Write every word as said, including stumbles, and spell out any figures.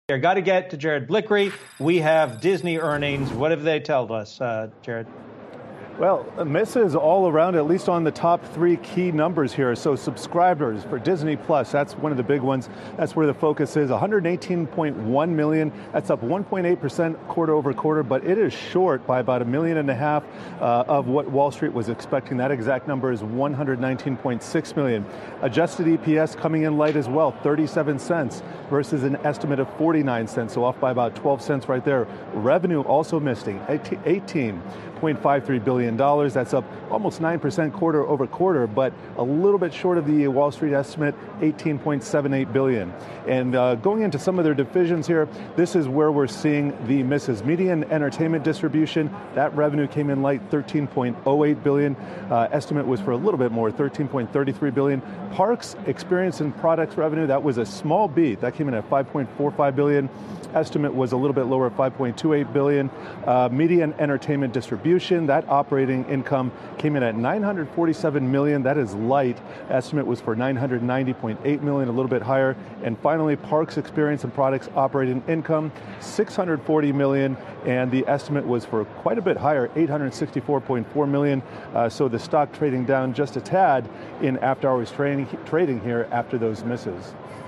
Here, got to get to Jared Blickery. We have Disney earnings. What have they told us, uh, Jared? Well, misses all around, at least on the top three key numbers here. So subscribers for Disney Plus, that's one of the big ones. That's where the focus is. one hundred eighteen point one million. That's up one point eight percent quarter over quarter, but it is short by about a million and a half uh, of what Wall Street was expecting. That exact number is one hundred nineteen point six million. Adjusted E P S coming in light as well, thirty-seven cents versus an estimate of forty-nine cents, so off by about twelve cents right there. Revenue also missing, eighteen point five three billion dollars. That's up almost nine percent quarter over quarter, but a little bit short of the Wall Street estimate, eighteen point seven eight billion dollars. And uh, going into some of their divisions here, this is where we're seeing the misses. Media and entertainment distribution, that revenue came in light, thirteen point oh eight billion dollars. Uh, estimate was for a little bit more, thirteen point three three billion dollars. Parks, experience, and products revenue, that was a small beat. That came in at five point four five billion dollars. Estimate was a little bit lower at five point two eight billion dollars. Uh, media and entertainment distribution, that operating income came in at nine hundred forty-seven million dollars. That is light. Estimate was for nine hundred ninety point eight million dollars, a little bit higher. And finally, parks, experience, and products operating income, six hundred forty million dollars, and the estimate was for quite a bit higher, eight hundred sixty-four point four million dollars. Uh, so the stock trading down just a tad in after-hours trading, trading here after those misses.